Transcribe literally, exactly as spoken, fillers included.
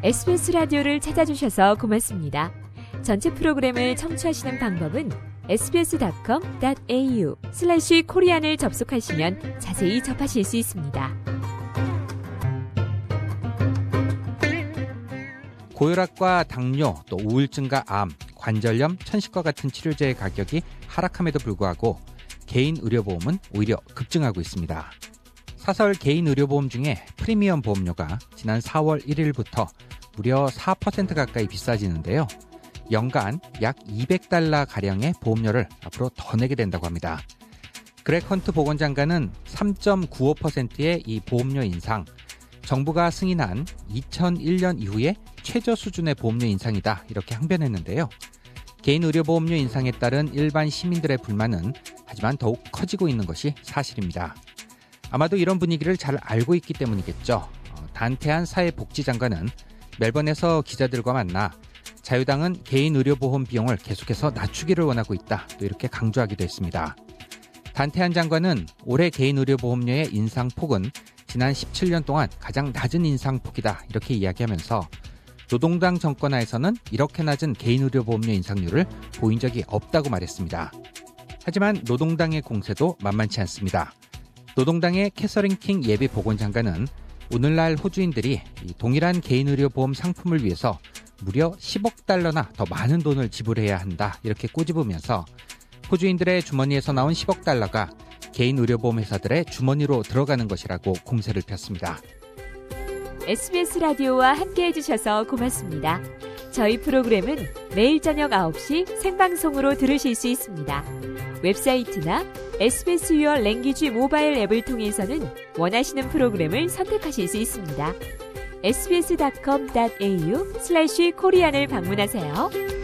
에스비에스 라디오를 찾아주셔서 고맙습니다. 전체 프로그램을 청취하시는 방법은 에스비에스닷컴 닷 에이유 슬래시 코리안을 접속하시면 자세히 접하실 수 있습니다. 고혈압과 당뇨, 또 우울증과 암, 관절염, 천식과 같은 치료제의 가격이 하락함에도 불구하고 개인 의료보험은 오히려 급증하고 있습니다. 사설 개인 의료보험 중에 프리미엄 보험료가 지난 사월 일일부터 무려 사 퍼센트 가까이 비싸지는데요. 연간 약 이백 달러가량의 보험료를 앞으로 더 내게 된다고 합니다. 그렉 헌트 보건장관은 삼 점 구오 퍼센트의 이 보험료 인상, 정부가 승인한 이천일 년 이후에 최저 수준의 보험료 인상이다 이렇게 항변했는데요. 개인 의료보험료 인상에 따른 일반 시민들의 불만은 하지만 더욱 커지고 있는 것이 사실입니다. 아마도 이런 분위기를 잘 알고 있기 때문이겠죠. 어, 단태한 사회복지장관은 멜번에서 기자들과 만나 자유당은 개인 의료보험 비용을 계속해서 낮추기를 원하고 있다 또 이렇게 강조하기도 했습니다. 단태한 장관은 올해 개인 의료보험료의 인상폭은 지난 십칠 년 동안 가장 낮은 인상폭이다 이렇게 이야기하면서 노동당 정권 하에서는 이렇게 낮은 개인 의료보험료 인상률을 보인 적이 없다고 말했습니다. 하지만 노동당의 공세도 만만치 않습니다. 노동당의 캐서린 킹 예비보건장관은 오늘날 호주인들이 동일한 개인의료보험 상품을 위해서 무려 십억 달러나 더 많은 돈을 지불해야 한다 이렇게 꼬집으면서 호주인들의 주머니에서 나온 십억 달러가 개인의료보험 회사들의 주머니로 들어가는 것이라고 공세를 폈습니다. 에스비에스 라디오와 함께해 주셔서 고맙습니다. 저희 프로그램은 매일 저녁 아홉 시 생방송으로 들으실 수 있습니다. 웹사이트나 에스비에스 유어 랭귀지 모바일 앱을 통해서는 원하시는 프로그램을 선택하실 수 있습니다. 에스비에스닷컴 닷 에이유 슬래시 코리안을 방문하세요.